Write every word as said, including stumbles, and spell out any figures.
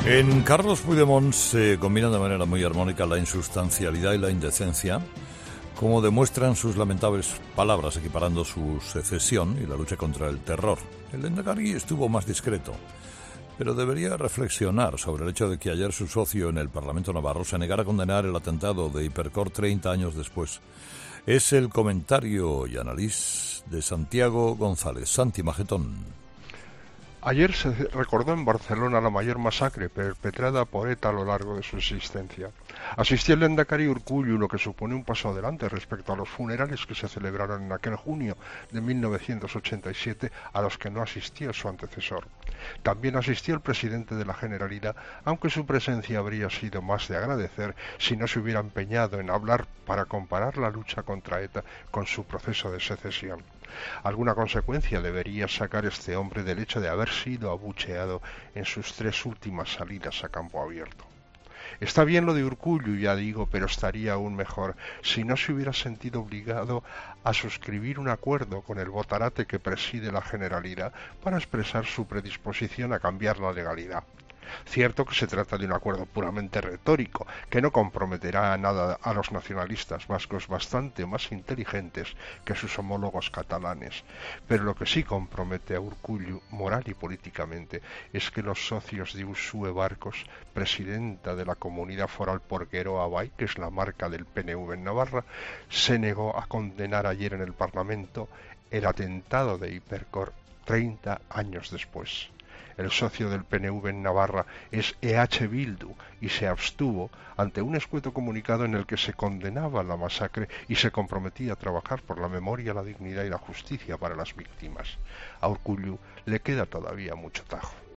En Carlos Puigdemont se combinan de manera muy armónica la insustancialidad y la indecencia, como demuestran sus lamentables palabras equiparando su secesión y la lucha contra el terror. El lehendakari estuvo más discreto, pero debería reflexionar sobre el hecho de que ayer su socio en el Parlamento navarro se negara a condenar el atentado de Hipercor treinta años después. Es el comentario y análisis de Santiago González. Santi Magetón. Ayer se recordó en Barcelona la mayor masacre perpetrada por ETA a lo largo de su existencia. Asistió el lehendakari Urkullu, lo que supone un paso adelante respecto a los funerales que se celebraron en aquel junio de mil novecientos ochenta y siete, a los que no asistió su antecesor. También asistió el presidente de la Generalidad, aunque su presencia habría sido más de agradecer si no se hubiera empeñado en hablar para comparar la lucha contra ETA con su proceso de secesión. Alguna consecuencia debería sacar este hombre del hecho de haber sido abucheado en sus tres últimas salidas a campo abierto. Está bien lo de Urkullu, ya digo, pero estaría aún mejor si no se hubiera sentido obligado a suscribir un acuerdo con el botarate que preside la Generalidad para expresar su predisposición a cambiar la legalidad. Cierto que se trata de un acuerdo puramente retórico, que no comprometerá a nada a los nacionalistas vascos bastante más inteligentes que sus homólogos catalanes, pero lo que sí compromete a Urkullu moral y políticamente es que los socios de Uxue Barcos, presidenta de la Comunidad Foral Porquero Abay, que es la marca del P N V en Navarra, se negó a condenar ayer en el Parlamento el atentado de Hipercor treinta años después. El socio del P N V en Navarra es E H Bildu y se abstuvo ante un escueto comunicado en el que se condenaba la masacre y se comprometía a trabajar por la memoria, la dignidad y la justicia para las víctimas. A Urkullu le queda todavía mucho tajo.